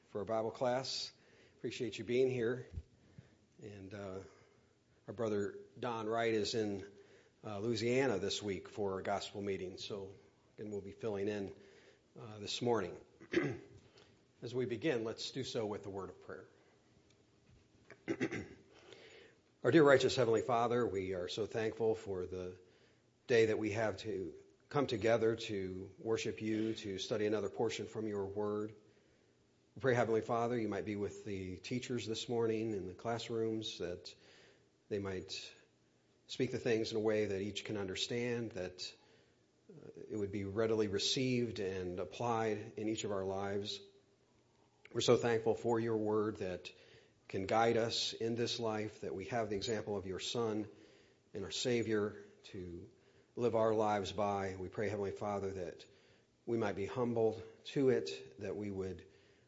for our Bible class. Appreciate you being here. And our brother Don Wright is in Louisiana this week for a gospel meeting. So again, we'll be filling in this morning. As we begin, let's do so with a word of prayer. Our dear righteous Heavenly Father, we are so thankful for the day that we have to come together to worship you, to study another portion from your word. We pray, Heavenly Father, you might be with the teachers this morning in the classrooms, that they might speak the things in a way that each can understand, that it would be readily received and applied in each of our lives. We're so thankful for your word that can guide us in this life, that we have the example of your Son and our Savior to live our lives by. We pray, Heavenly Father, that we might be humbled to it, that we would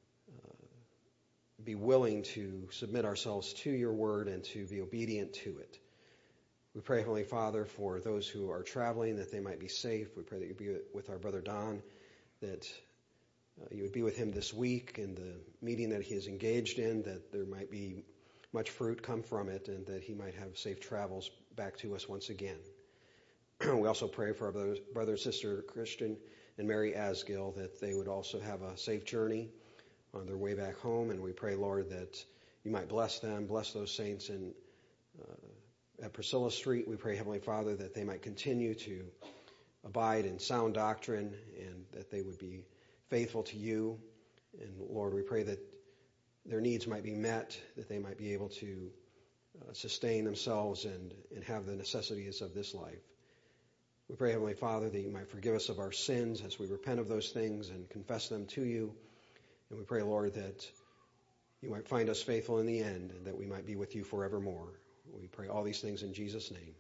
be willing to submit ourselves to your word and to be obedient to it. We pray, Heavenly Father, for those who are traveling, that they might be safe. We pray that you be with our brother Don, that you would be with him this week in the meeting that he is engaged in, that there might be much fruit come from it, and that he might have safe travels back to us once again. We also pray for our brother and sister Christian and Mary Asgill, that they would also have a safe journey on their way back home. And we pray, Lord, that you might bless them, bless those saints at Priscilla Street. We pray, Heavenly Father, that they might continue to abide in sound doctrine and that they would be faithful to you. And Lord, we pray that their needs might be met, that they might be able to sustain themselves and have the necessities of this life. We pray, Heavenly Father, that you might forgive us of our sins as we repent of those things and confess them to you. And we pray, Lord, that you might find us faithful in the end and that we might be with you forevermore. We pray all these things in Jesus' name.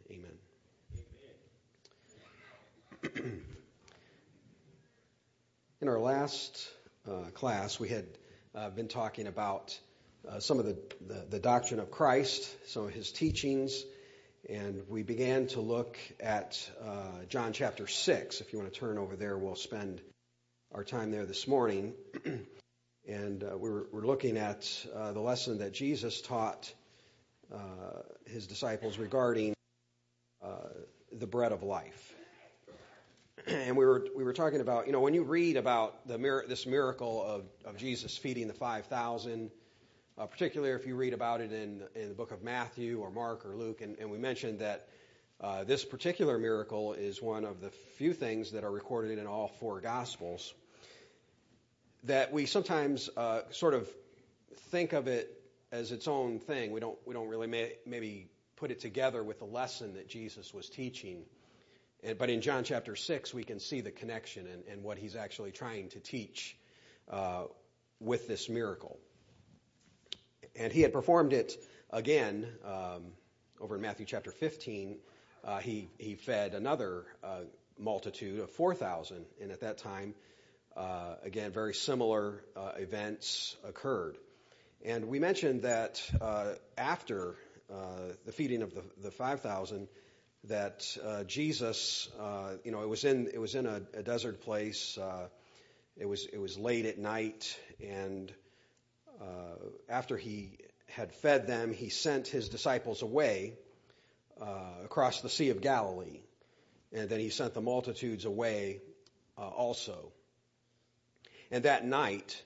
Amen. In our last class, we had been talking about some of the doctrine of Christ, some of his teachings, and we began to look at John chapter 6. If you want to turn over there, we'll spend our time there this morning. And we're looking at the lesson that Jesus taught his disciples regarding the bread of life. And we were talking about, when you read about this miracle of Jesus feeding the 5,000, particularly if you read about it in the book of Matthew or Mark or Luke, and we mentioned that this particular miracle is one of the few things that are recorded in all four Gospels, that we sometimes sort of think of it as its own thing. We don't really maybe put it together with the lesson that Jesus was teaching. But in John chapter 6, we can see the connection and what he's actually trying to teach with this miracle. And he had performed it again over in Matthew chapter 15. He fed another multitude of 4,000, and at that time, again, very similar events occurred. And we mentioned that after the feeding of the 5,000, that Jesus, it was in a desert place. It was late at night, and after he had fed them, he sent his disciples away across the Sea of Galilee, and then he sent the multitudes away also. And that night,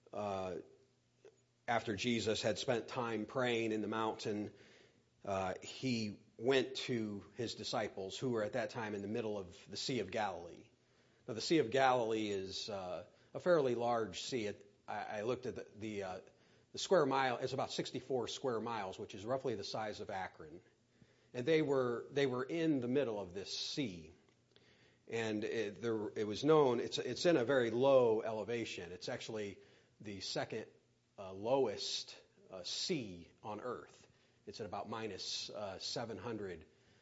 after Jesus had spent time praying in the mountain, he went to his disciples, who were at that time in the middle of the Sea of Galilee. Now, the Sea of Galilee is a fairly large sea. I looked at the square mile. It's about 64 square miles, which is roughly the size of Akron. And they were in the middle of this sea. And it was known, it's in a very low elevation. It's actually the second lowest sea on Earth. It's at about minus 700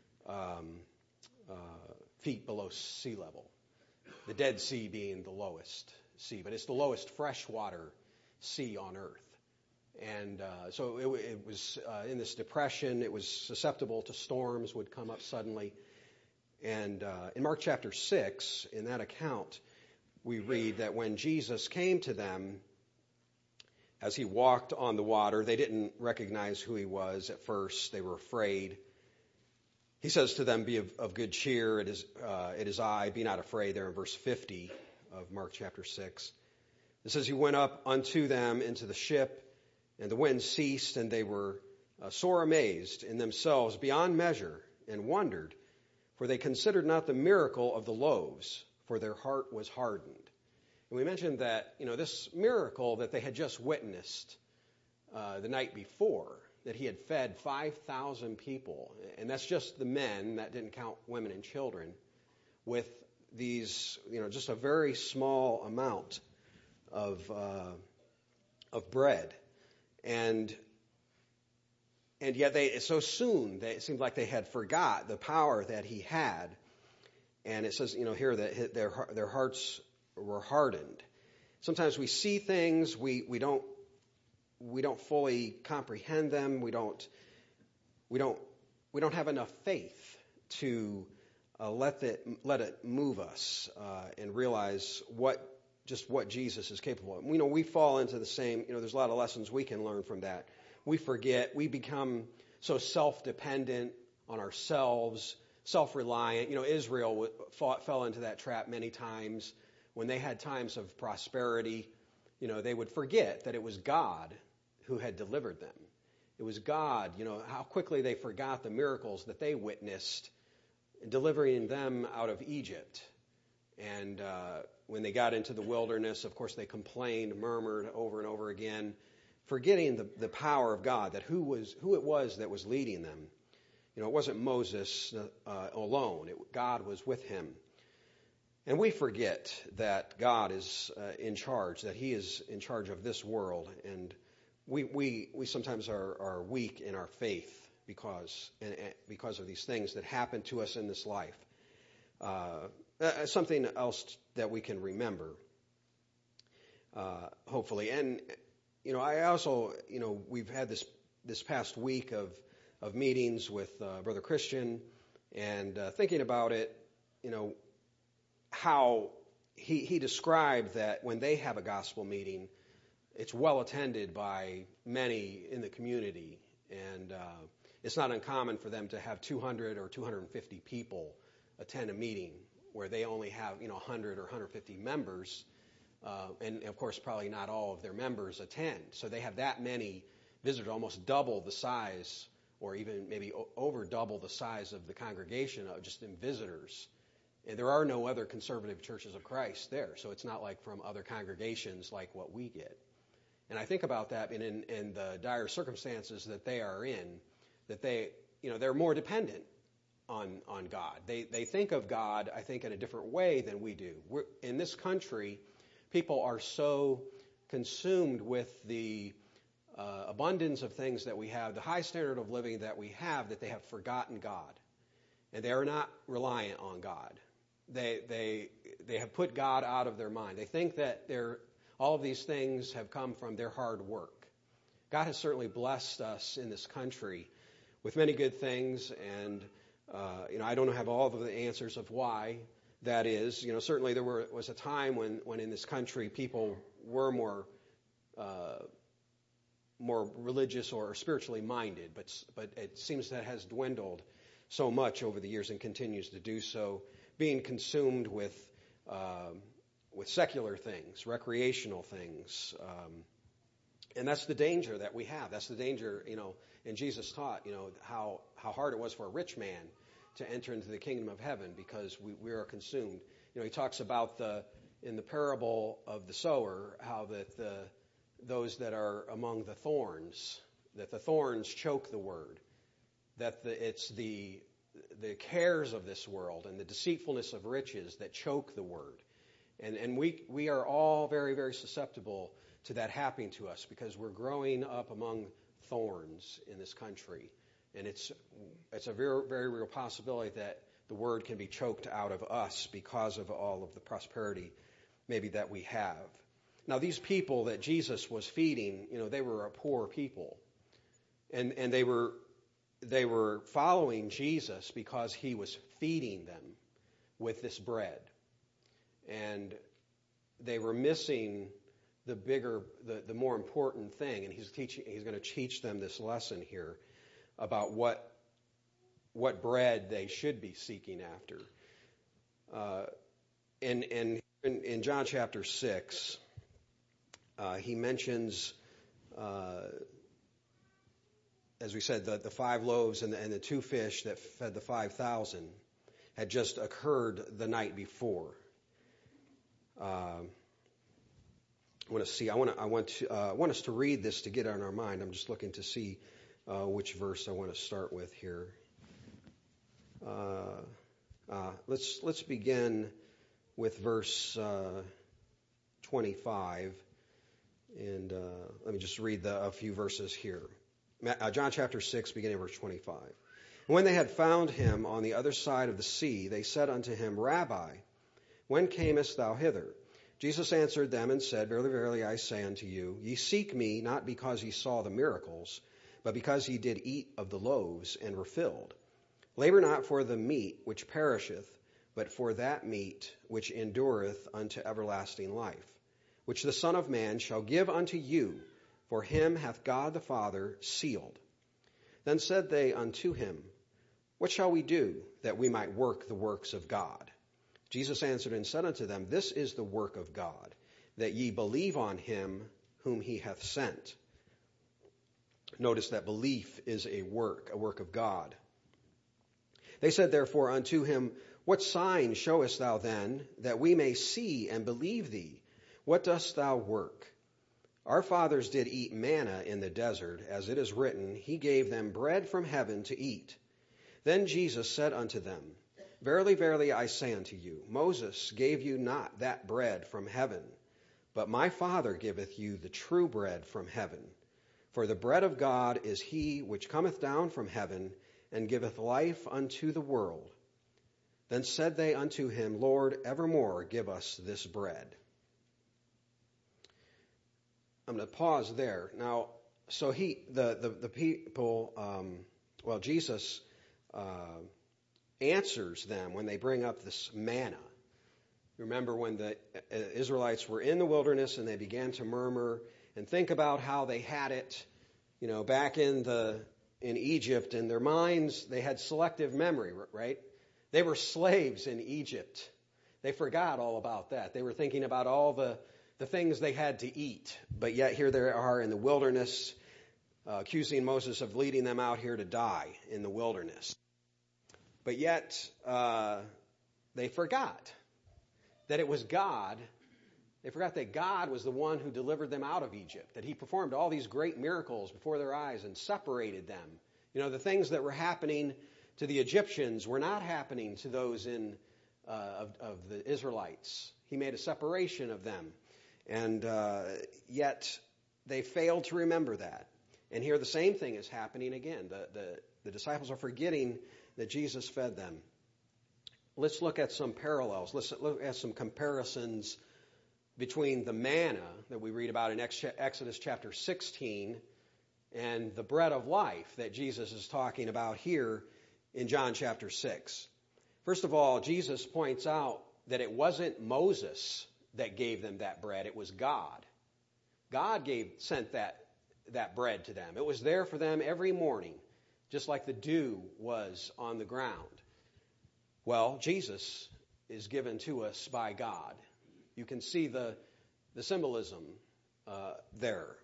feet below sea level. The Dead Sea being the lowest sea, but it's the lowest freshwater sea on Earth. And so it was in this depression. It was susceptible to storms, would come up suddenly. And in Mark chapter 6, in that account, we read that when Jesus came to them, as he walked on the water. They didn't recognize who he was at first. They were afraid. He says to them, be of good cheer. It is I. Be not afraid, there in verse 50 of Mark chapter 6. It says, he went up unto them into the ship, and the wind ceased, and they were sore amazed in themselves beyond measure, and wondered, for they considered not the miracle of the loaves, for their heart was hardened. And we mentioned that, this miracle that they had just witnessed the night before, that he had fed 5,000 people, and that's just the men, that didn't count women and children, with these, just a very small amount of bread. And yet so soon, it seemed like they had forgot the power that he had. And it says, here that their hearts were hardened. Sometimes we see things, we don't fully comprehend them. We don't have enough faith to let it move us and realize what Jesus is capable of. We fall into the same. There's a lot of lessons we can learn from that. We forget. We become so self-dependent on ourselves, self-reliant. Israel fell into that trap many times. When they had times of prosperity, they would forget that it was God who had delivered them. It was God, how quickly they forgot the miracles that they witnessed, delivering them out of Egypt. And when they got into the wilderness, of course, they complained, murmured over and over again, forgetting the power of God, that who it was that was leading them. It wasn't Moses alone. God was with him. And we forget that God is in charge, that he is in charge of this world. And we sometimes are weak in our faith because of these things that happen to us in this life. Something else that we can remember, hopefully. And, I also, we've had this past week of meetings with Brother Christian and thinking about it, how he described that when they have a gospel meeting, it's well attended by many in the community. And it's not uncommon for them to have 200 or 250 people attend a meeting where they only have 100 or 150 members, and of course probably not all of their members attend. So they have that many visitors, almost double the size, or even maybe over double the size of the congregation just in visitors. And there are no other conservative churches of Christ there, so it's not like from other congregations like what we get. And I think about that in the dire circumstances that they are in, that they're more dependent on God. They think of God, I think, in a different way than we do. In this country, people are so consumed with the abundance of things that we have, the high standard of living that we have, that they have forgotten God. And they are not reliant on God. They have put God out of their mind. They think that all of these things have come from their hard work. God has certainly blessed us in this country with many good things, and I don't have all of the answers of why that is. Certainly there was a time when in this country people were more religious or spiritually minded, but it seems that has dwindled so much over the years and continues to do so, being consumed with secular things, recreational things, and that's the danger that we have. That's the danger, and Jesus taught, how hard it was for a rich man to enter into the kingdom of heaven because we are consumed. He talks about in the parable of the sower, how that those that are among the thorns, that the thorns choke the word, that it's the cares of this world and the deceitfulness of riches that choke the word. And we are all very, very susceptible to that happening to us because we're growing up among thorns in this country. And it's a very, very real possibility that the word can be choked out of us because of all of the prosperity maybe that we have. Now, these people that Jesus was feeding, they were a poor people. And they were following Jesus because he was feeding them with this bread. And they were missing the bigger, the more important thing, and he's going to teach them this lesson here about what bread they should be seeking after. In John chapter 6, he mentions, as we said, the 5 loaves and the 2 fish that fed the 5,000 had just occurred the night before. I want us to read this to get it on our mind. I'm just looking to see which verse I want to start with here. Let's begin with verse 25, and let me just read a few verses here. John chapter 6, beginning verse 25. When they had found him on the other side of the sea, they said unto him, Rabbi, when camest thou hither? Jesus answered them and said, Verily, verily, I say unto you, ye seek me not because ye saw the miracles, but because ye did eat of the loaves and were filled. Labor not for the meat which perisheth, but for that meat which endureth unto everlasting life, which the Son of Man shall give unto you, for him hath God the Father sealed. Then said they unto him, What shall we do, that we might work the works of God? Jesus answered and said unto them, This is the work of God, that ye believe on him whom he hath sent. Notice that belief is a work of God. They said therefore unto him, What sign showest thou then, that we may see and believe thee? What dost thou work? Our fathers did eat manna in the desert, as it is written, He gave them bread from heaven to eat. Then Jesus said unto them, Verily, verily, I say unto you, Moses gave you not that bread from heaven, but my Father giveth you the true bread from heaven. For the bread of God is he which cometh down from heaven, and giveth life unto the world. Then said they unto him, Lord, evermore give us this bread. I'm going to pause there. Now, so the people, Jesus answers them when they bring up this manna. Remember when the Israelites were in the wilderness and they began to murmur and think about how they had it, back in Egypt. In their minds, they had selective memory, right? They were slaves in Egypt. They forgot all about that. They were thinking about all the things they had to eat. But yet here they are in the wilderness, accusing Moses of leading them out here to die in the wilderness. But yet they forgot that it was God. They forgot that God was the one who delivered them out of Egypt, that he performed all these great miracles before their eyes and separated them. The things that were happening to the Egyptians were not happening to those of the Israelites. He made a separation of them. And yet they failed to remember that. And here the same thing is happening again. The disciples are forgetting that Jesus fed them. Let's look at some parallels. Let's look at some comparisons between the manna that we read about in Exodus chapter 16 and the bread of life that Jesus is talking about here in John chapter 6. First of all, Jesus points out that it wasn't Moses that gave them that bread, it was God. God sent that bread to them. It was there for them every morning, just like the dew was on the ground. Well, Jesus is given to us by God. You can see the symbolism there.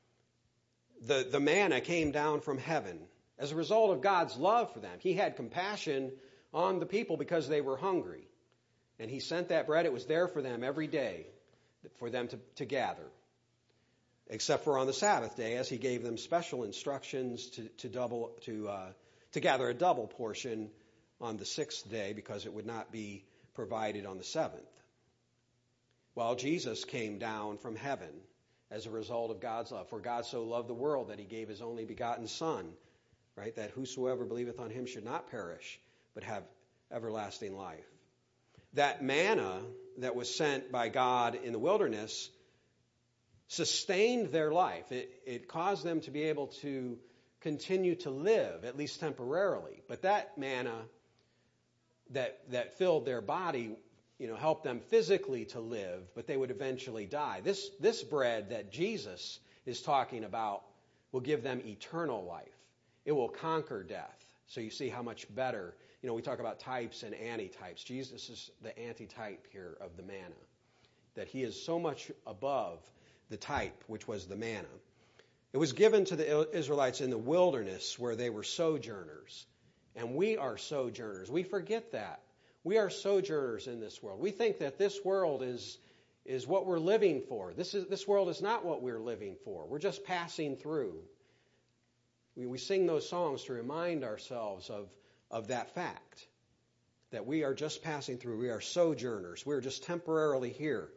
The manna came down from heaven as a result of God's love for them. He had compassion on the people because they were hungry. And he sent that bread. It was there for them every day for them to gather. Except for on the Sabbath day, as he gave them special instructions to gather a double portion on the 6th day because it would not be provided on the 7th. Well, Jesus came down from heaven as a result of God's love. For God so loved the world that he gave his only begotten Son, right? That whosoever believeth on him should not perish, but have everlasting life. That manna that was sent by God in the wilderness sustained their life. It caused them to be able to continue to live, at least temporarily. But that manna that filled their body help them physically to live, but they would eventually die. This bread that Jesus is talking about will give them eternal life. It will conquer death. So you see how much better, we talk about types and antitypes. Jesus is the antitype here of the manna, that he is so much above the type, which was the manna. It was given to the Israelites in the wilderness where they were sojourners. And we are sojourners. We forget that. We are sojourners in this world. We think that this world is what we're living for. This world is not what we're living for. We're just passing through. We sing those songs to remind ourselves of that fact, that we are just passing through. We are sojourners. We're just temporarily here.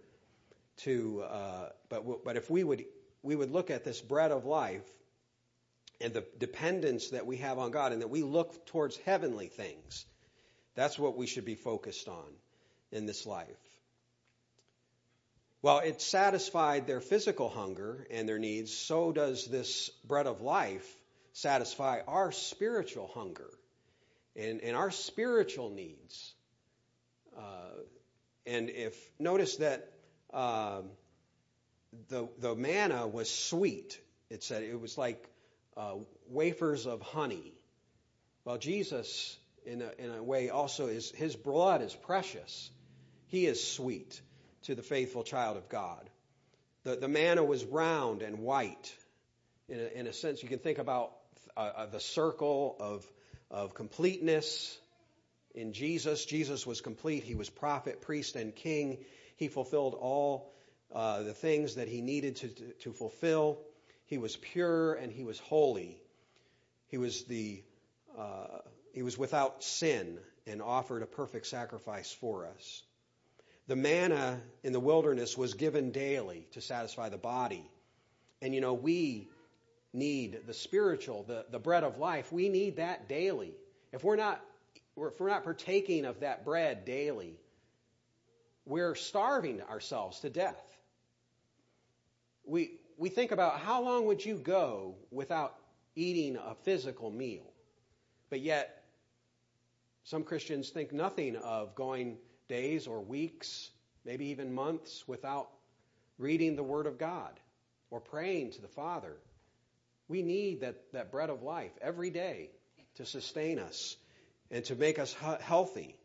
But if we would look at this bread of life and the dependence that we have on God, and that we look towards heavenly things, that's what we should be focused on in this life. Well, it satisfied their physical hunger and their needs. So does this bread of life satisfy our spiritual hunger and our spiritual needs. And notice that the manna was sweet. It said it was like wafers of honey. Well, Jesus, in a way, also his blood is precious. He is sweet to the faithful child of God. The manna was round and white. In a sense, you can think about the circle of completeness in Jesus. Jesus was complete. He was prophet, priest, and king. He fulfilled all the things that he needed to fulfill. He was pure and he was holy. He was without sin and offered a perfect sacrifice for us. The manna in the wilderness was given daily to satisfy the body. And we need the spiritual, the bread of life. We need that daily. If we're not partaking of that bread daily, we're starving ourselves to death. We think about how long would you go without eating a physical meal? But yet, some Christians think nothing of going days or weeks, maybe even months, without reading the Word of God or praying to the Father. We need that bread of life every day to sustain us and to make us healthy.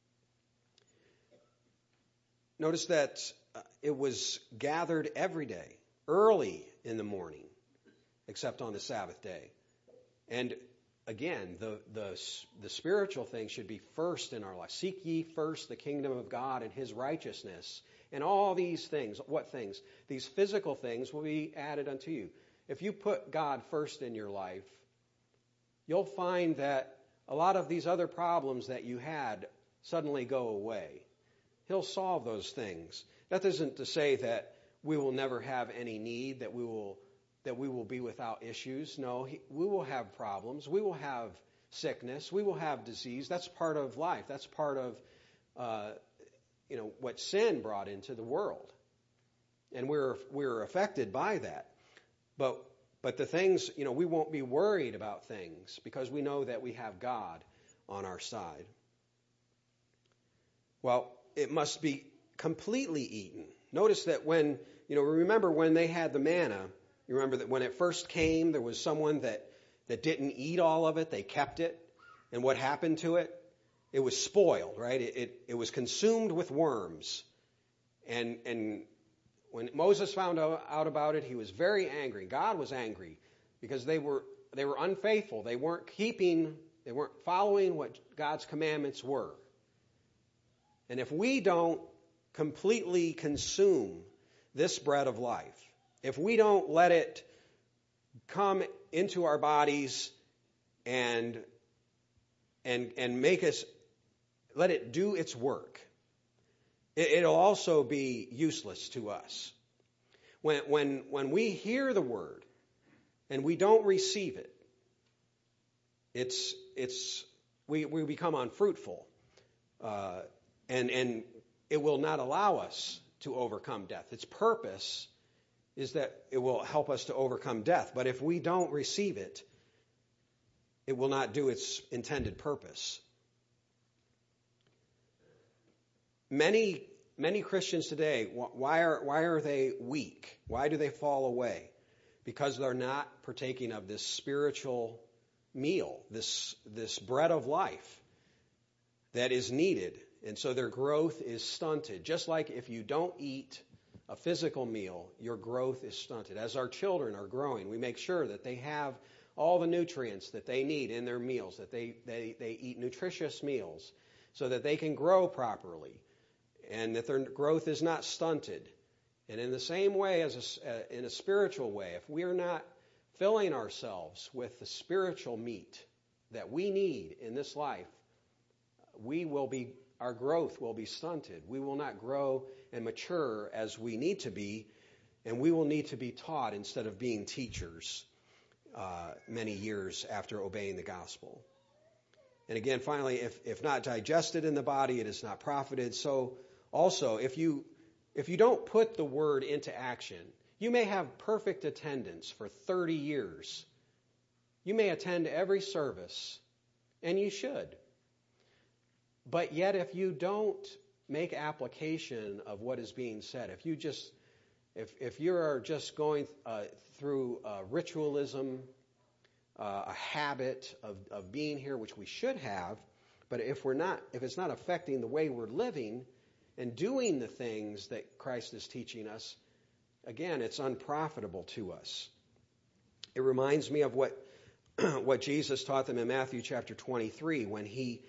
Notice that it was gathered every day, early in the morning, except on the Sabbath day. And again, the spiritual thing should be first in our life. Seek ye first the kingdom of God and his righteousness. And all these things, what things? These physical things will be added unto you. If you put God first in your life, you'll find that a lot of these other problems that you had suddenly go away. He'll solve those things. That isn't to say that we will never have any need, that we will be without issues. No, we will have problems. We will have sickness. We will have disease. That's part of life. That's part of what sin brought into the world, and we're affected by that. But the things, we won't be worried about things because we know that we have God on our side. Well, it must be completely eaten. Notice that remember when they had the manna, you remember that when it first came, there was someone that didn't eat all of it. They kept it. And what happened to it? It was spoiled, right? It was consumed with worms. And when Moses found out about it, he was very angry. God was angry because they were unfaithful. They weren't following what God's commandments were. And if we don't completely consume this bread of life, if we don't let it come into our bodies and make us, let it do its work, it'll also be useless to us. When we hear the word and we don't receive it, we become unfruitful, and it will not allow us to overcome death. Its purpose is that it will help us to overcome death. But if we don't receive it, it will not do its intended purpose. Many Christians today, why are they weak? Why do they fall away? Because they're not partaking of this spiritual meal, this bread of life that is needed. And so their growth is stunted. Just like if you don't eat a physical meal, your growth is stunted. As our children are growing, we make sure that they have all the nutrients that they need in their meals, that they eat nutritious meals so that they can grow properly and that their growth is not stunted. And in the same way, in a spiritual way, if we are not filling ourselves with the spiritual meat that we need in this life, our growth will be stunted. We will not grow and mature as we need to be, and we will need to be taught instead of being teachers many years after obeying the gospel. And again, finally, if not digested in the body, it is not profited. So also, if you don't put the word into action, you may have perfect attendance for 30 years. You may attend every service, and you should. But yet, if you don't make application of what is being said, if you are just going through ritualism, a habit of being here, which we should have, but if it's not affecting the way we're living and doing the things that Christ is teaching us, again, it's unprofitable to us. It reminds me of what Jesus taught them in Matthew chapter 23 when he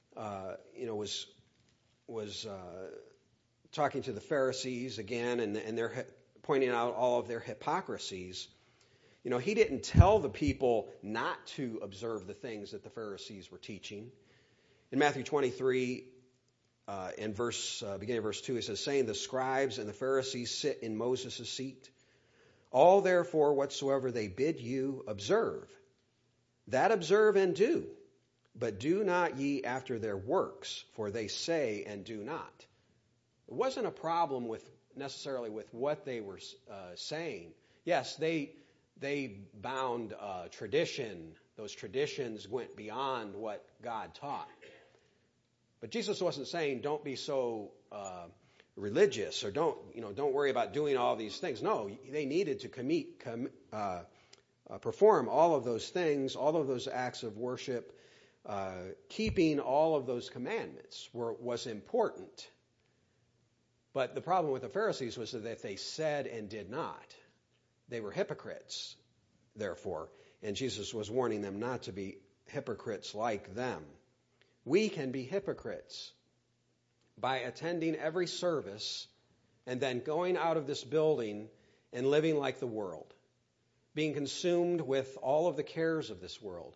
was talking to the Pharisees again, and they're pointing out all of their hypocrisies. He didn't tell the people not to observe the things that the Pharisees were teaching. In Matthew 23, beginning of verse 2, it says, saying, the scribes and the Pharisees sit in Moses' seat. All therefore whatsoever they bid you observe, that observe and do. But do not ye after their works, for they say and do not. It wasn't a problem necessarily with what they were saying. Yes, they bound tradition. Those traditions went beyond what God taught. But Jesus wasn't saying don't be so religious or don't worry about doing all these things. No, they needed to perform all of those things, all of those acts of worship. Keeping all of those commandments was important. But the problem with the Pharisees was that they said and did not. They were hypocrites, therefore. And Jesus was warning them not to be hypocrites like them. We can be hypocrites by attending every service and then going out of this building and living like the world, being consumed with all of the cares of this world.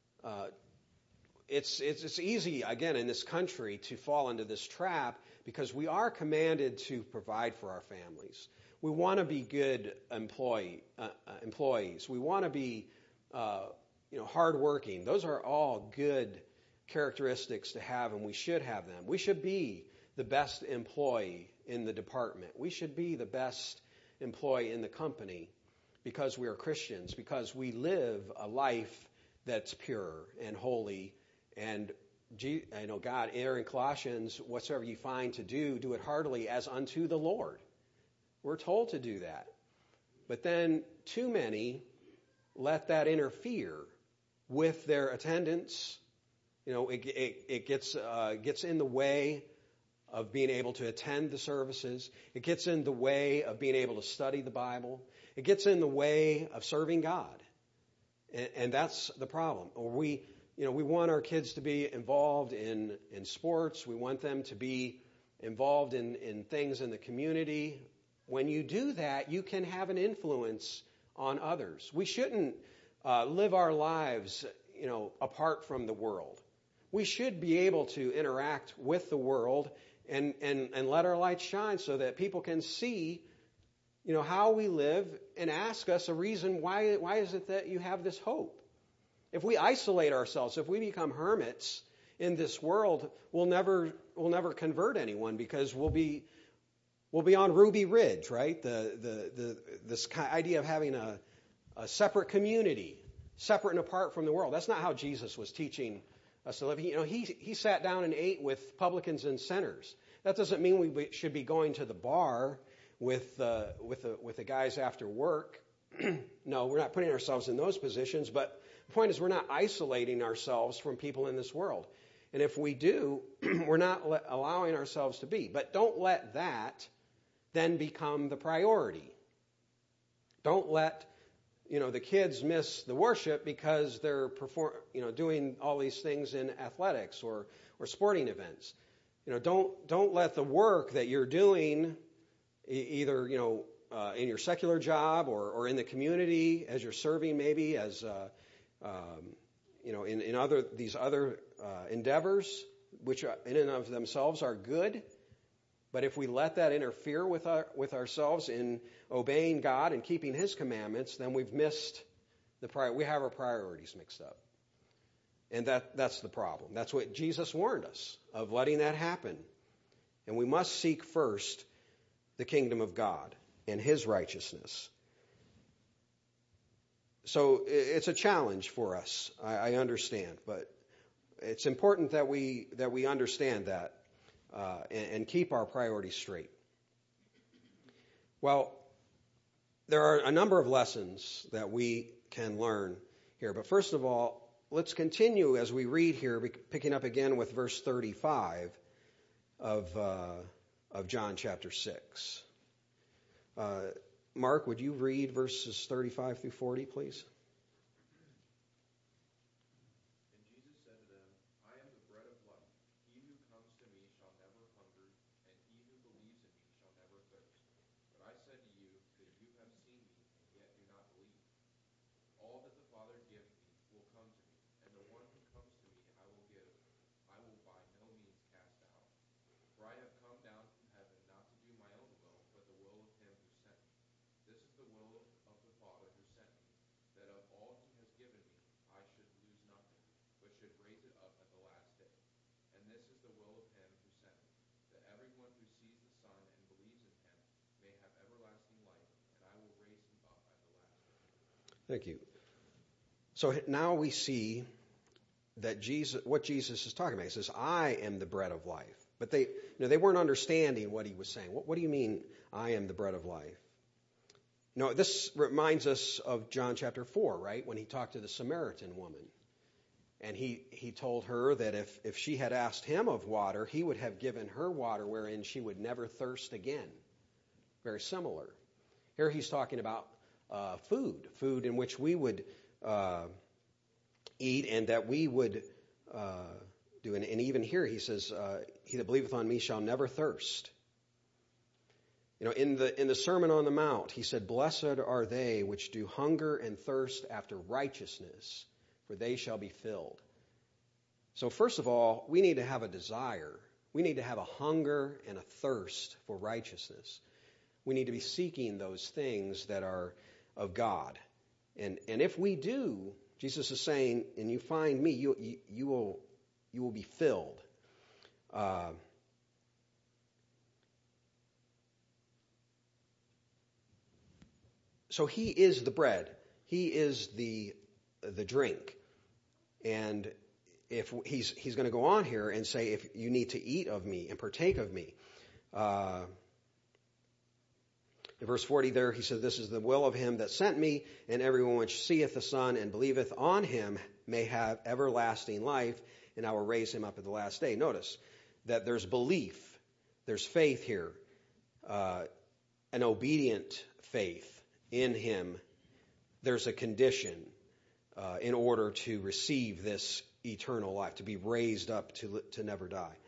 It's easy, again, in this country to fall into this trap because we are commanded to provide for our families. We want to be good employees. We want to be hardworking. Those are all good characteristics to have, and we should have them. We should be the best employee in the department. We should be the best employee in the company because we are Christians, because we live a life that's pure and holy. And God, in Colossians, whatsoever you find to do it heartily as unto the Lord. We're told to do that. But then too many let that interfere with their attendance. It gets in the way of being able to attend the services. It gets in the way of being able to study the Bible. It gets in the way of serving God. And that's the problem. We want our kids to be involved in sports. We want them to be involved in things in the community. When you do that, you can have an influence on others. We shouldn't live our lives, apart from the world. We should be able to interact with the world and let our light shine so that people can see, how we live and ask us a reason why is it that you have this hope. If we isolate ourselves, if we become hermits in this world, we'll never convert anyone because we'll be on Ruby Ridge, right? This idea of having a separate community, separate and apart from the world. That's not how Jesus was teaching us to live. He sat down and ate with publicans and sinners. That doesn't mean we should be going to the bar with the guys after work. No, we're not putting ourselves in those positions, but the point is we're not isolating ourselves from people in this world. And if we do, we're not allowing ourselves to be. But don't let that then become the priority. Don't let the kids miss the worship because they're doing all these things in athletics or sporting events. Don't let the work that you're doing, either in your secular job or in the community as you're serving, maybe as in these other endeavors, which in and of themselves are good. But if we let that interfere with ourselves in obeying God and keeping His commandments, then we've missed we have our priorities mixed up. And that's the problem. That's what Jesus warned us of, letting that happen. And we must seek first the kingdom of God and His righteousness. So it's a challenge for us, I understand, but it's important that we understand that and keep our priorities straight. Well, there are a number of lessons that we can learn here, but first of all, let's continue as we read here, picking up again with verse 35 of John chapter 6. Mark, would you read verses 35 through 40, please? And Jesus said to them, I am the bread of life. He who comes to me shall never hunger, and he who believes in me shall never thirst. But I said to you that you have seen me, and yet do not believe. All that the Father gives me will come to me, and the one who comes to me I will by no means cast out. For I have come down from heaven not to do my own will, but the will of him who sent me. This is the will of the Father who sent me, that of all he has given me I should lose nothing, but should raise it up at the last day. And this is the will of him who sent me, that everyone who sees the Son and believes in him may have everlasting life, and I will raise him up at the last day. Thank you. So now we see that what Jesus is talking about. He says, I am the bread of life. But they weren't understanding what he was saying. What do you mean, I am the bread of life? This reminds us of John chapter 4, right? When he talked to the Samaritan woman. And he told her that if she had asked him of water, he would have given her water wherein she would never thirst again. Very similar. Here he's talking about food in which we would eat and that we would do. And even here he says, he that believeth on me shall never thirst. In the Sermon on the Mount, he said, blessed are they which do hunger and thirst after righteousness, for they shall be filled. So first of all, we need to have a desire. We need to have a hunger and a thirst for righteousness. We need to be seeking those things that are of God. And if we do, Jesus is saying, and you find me, you will be filled. So he is the bread. He is the drink. And if he's going to go on here and say, if you need to eat of me and partake of me. In verse 40 there, he said, this is the will of him that sent me, and everyone which seeth the Son and believeth on him may have everlasting life, and I will raise him up at the last day. Notice that there's belief, there's faith here, an obedient faith in him. There's a condition in order to receive this eternal life, to be raised up to never die.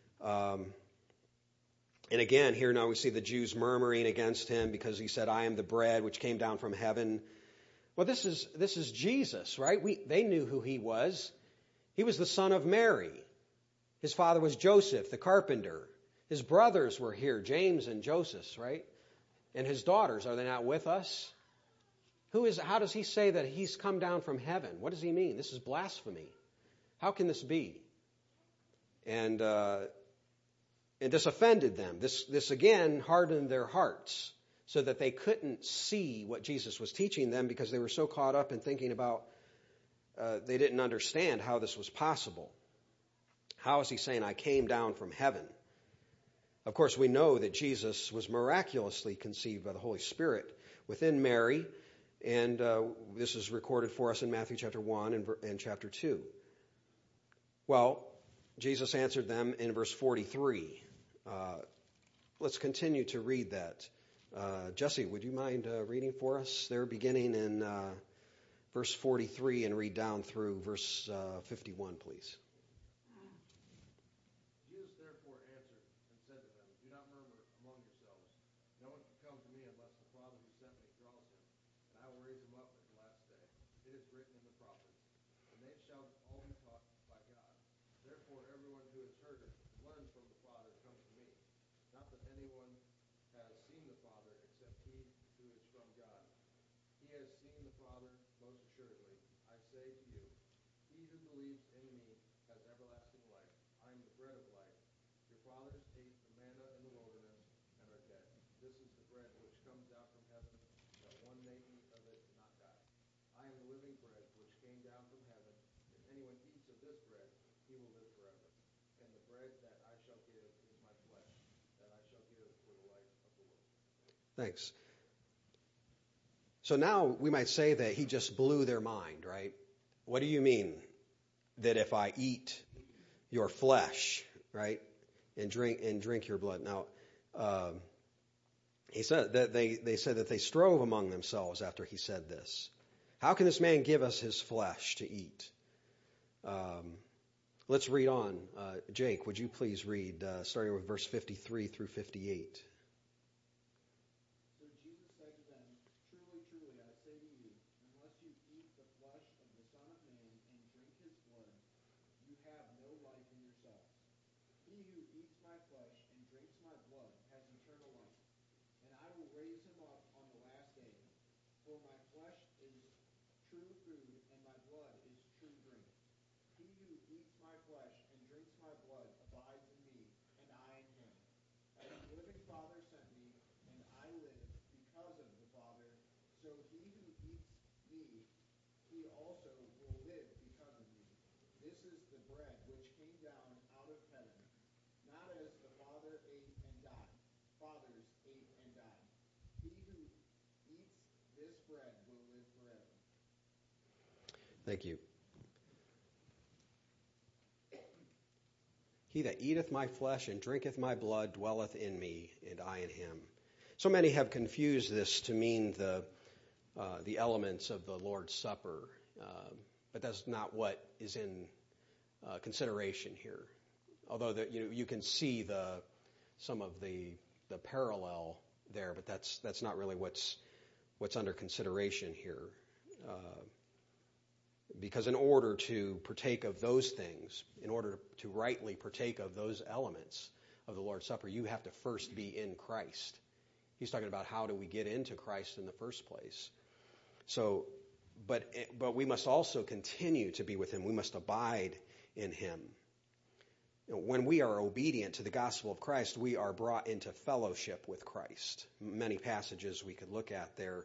And again, here now we see the Jews murmuring against him because he said, I am the bread which came down from heaven. Well, this is Jesus, right? They knew who he was. He was the son of Mary. His father was Joseph, the carpenter. His brothers were here, James and Joseph, right? And his daughters, are they not with us? How does he say that he's come down from heaven? What does he mean? This is blasphemy. How can this be? And this offended them. This again hardened their hearts so that they couldn't see what Jesus was teaching them because they were so caught up in thinking about, they didn't understand how this was possible. How is he saying, I came down from heaven? Of course, we know that Jesus was miraculously conceived by the Holy Spirit within Mary, and this is recorded for us in Matthew chapter 1 and chapter 2. Well, Jesus answered them in verse 43. Let's continue to read that. Jesse, would you mind reading for us there, beginning in verse 43 and read down through verse 51, please? Jesus therefore answered and said to them, "Do not murmur among yourselves. No one can come to me unless the Father who sent me draws him, and I will raise him up at the last day. It is written in the prophets, and they shall all be taught by God. Therefore everyone who has heard and learned from the Father comes to me. Not that anyone has seen the Father except he who is from God. He has seen the Father most assuredly. I say to you, he who believes in me has everlasting life. I am the bread of life. Your fathers ate the manna in the wilderness and are dead. This is the bread which comes down from heaven, that one may eat of it and not die. I am the living bread which came down from heaven. If anyone eats of this bread, he will live forever. And the bread that I shall give is my flesh, that I shall give for the life of the world." Thanks. So now we might say that he just blew their mind, right? What do you mean that if I eat your flesh, right, and drink your blood? Now, he said that they said that they strove among themselves after he said this. How can this man give us his flesh to eat? Let's read on. Jake, would you please read, starting with verse 53 through 58? So Jesus said to them, "Truly, truly, I say to you, unless you eat the flesh of the Son of Man and drink his blood, you have no life in yourselves. He who eats my flesh and drinks my blood has eternal life, and I will raise him up on the last day. For my flesh is true food, and my blood is true drink. He who eats my flesh and drinks my blood abides in me, and I in him. As the living Father sent me, and I live because of the Father, so he who eats me, he also will live because of me. This is the bread which came down out of heaven, not as the Father ate and died. Fathers ate and died. He who eats this bread will live forever." Thank you. He that eateth my flesh and drinketh my blood dwelleth in me, and I in him. So many have confused this to mean the elements of the Lord's Supper, but that's not what is in consideration here. Although you can see some of the parallel there, but that's not really what's under consideration here. Because in order to partake of those things, in order to rightly partake of those elements of the Lord's Supper, you have to first be in Christ. He's talking about how do we get into Christ in the first place. So, but we must also continue to be with him. We must abide in him. When we are obedient to the gospel of Christ, we are brought into fellowship with Christ. Many passages we could look at there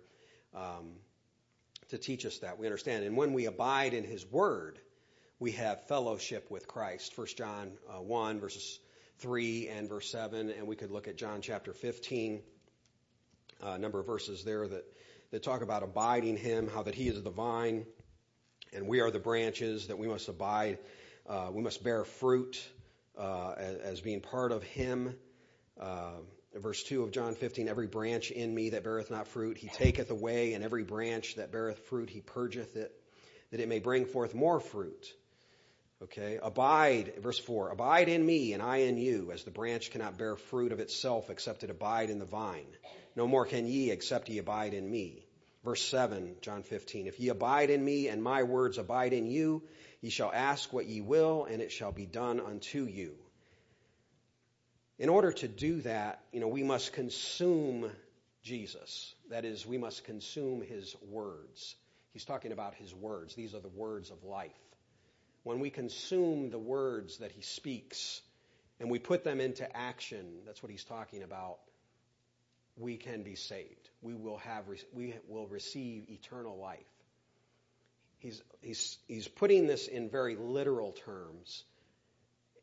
to teach us that. We understand. And when we abide in his word, we have fellowship with Christ. 1 John 1, verses 3 and verse 7. And we could look at John chapter 15, a number of verses there that talk about abiding him, how that he is the vine, and we are the branches, that we must abide. We must bear fruit as being part of him. Verse 2 of John 15, every branch in me that beareth not fruit, he taketh away, and every branch that beareth fruit, he purgeth it, that it may bring forth more fruit. Okay, abide, verse 4, abide in me, and I in you, as the branch cannot bear fruit of itself, except it abide in the vine. No more can ye, except ye abide in me. Verse 7, John 15, if ye abide in me, and my words abide in you, ye shall ask what ye will, and it shall be done unto you. In order to do that, we must consume Jesus. That is, we must consume his words. He's talking about his words. These are the words of life. When we consume the words that he speaks and we put them into action, that's what he's talking about, we can be saved. We will receive eternal life. He's putting this in very literal terms.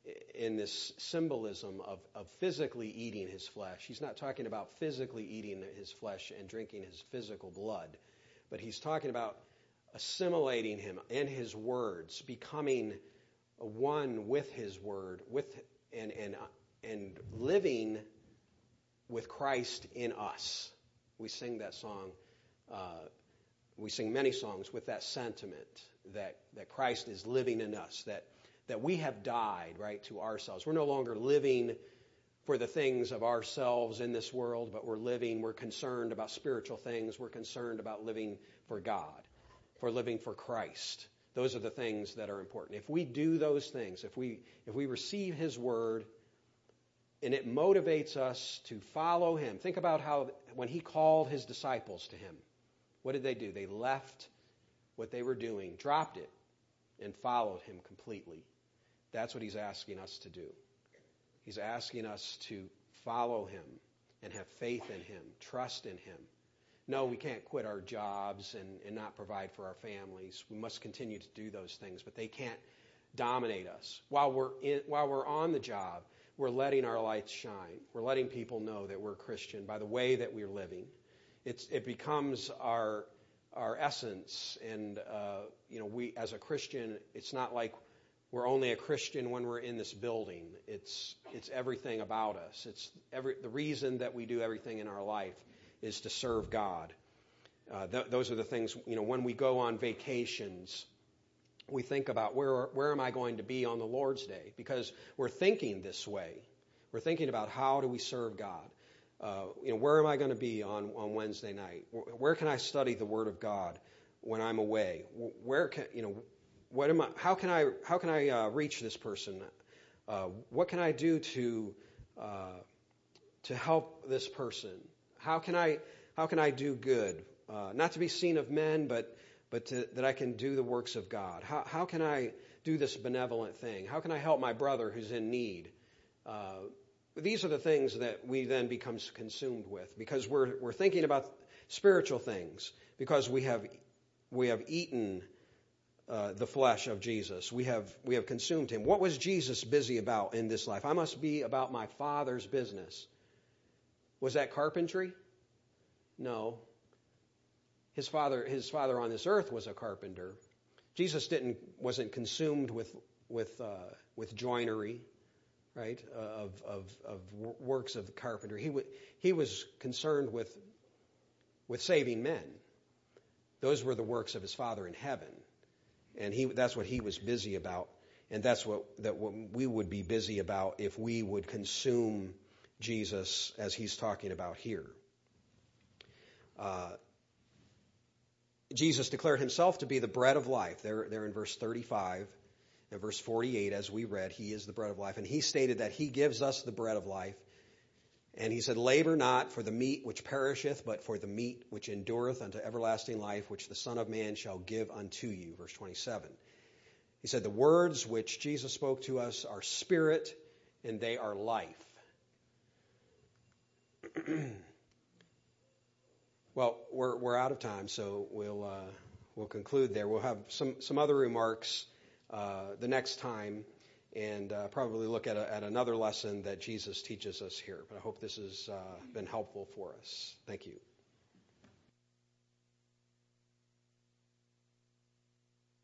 in this symbolism of physically eating his flesh. He's not talking about physically eating his flesh and drinking his physical blood, but he's talking about assimilating him in his words, becoming one with his word, and living with Christ in us. We sing that song. We sing many songs with that sentiment that Christ is living in us, that we have died, right, to ourselves. We're no longer living for the things of ourselves in this world, but we're concerned about spiritual things. We're concerned about living for God, for living for Christ. Those are the things that are important. If we do those things, if we receive his word, and it motivates us to follow him. Think about how when he called his disciples to him, what did they do? They left what they were doing, dropped it, and followed him completely. That's what he's asking us to do. He's asking us to follow him and have faith in him, trust in him. No, we can't quit our jobs and not provide for our families. We must continue to do those things, but they can't dominate us. While we're on the job, we're letting our lights shine. We're letting people know that we're Christian by the way that we're living. It becomes our essence, and we as a Christian, it's not like we're only a Christian when we're in this building. It's everything about us. It's the reason that we do everything in our life is to serve God. Those are the things, when we go on vacations, we think about where am I going to be on the Lord's Day? Because we're thinking this way. We're thinking about how do we serve God? Where am I going to be on Wednesday night? Where can I study the Word of God when I'm away? How can I reach this person? What can I do to help this person? How can I do good? Not to be seen of men, but that I can do the works of God. How can I do this benevolent thing? How can I help my brother who's in need? These are the things that we then become consumed with because we're thinking about spiritual things because we have eaten the flesh of Jesus. We have consumed him. What was Jesus busy about in this life? I must be about my Father's business. Was that carpentry? No. His father on this earth was a carpenter. Jesus wasn't consumed with joinery, right? Of works of carpentry. He was concerned with saving men. Those were the works of his Father in heaven, and that's what he was busy about, and that's what we would be busy about if we would consume Jesus as he's talking about here. Jesus declared himself to be the bread of life. There in verse 35 and verse 48, as we read, he is the bread of life. And he stated that he gives us the bread of life. And he said, labor not for the meat which perisheth, but for the meat which endureth unto everlasting life, which the Son of Man shall give unto you. Verse 27. He said, the words which Jesus spoke to us are spirit and they are life. Well, we're out of time, so we'll conclude there. We'll have some other remarks the next time, and probably look at another lesson that Jesus teaches us here. But I hope this has been helpful for us. Thank you.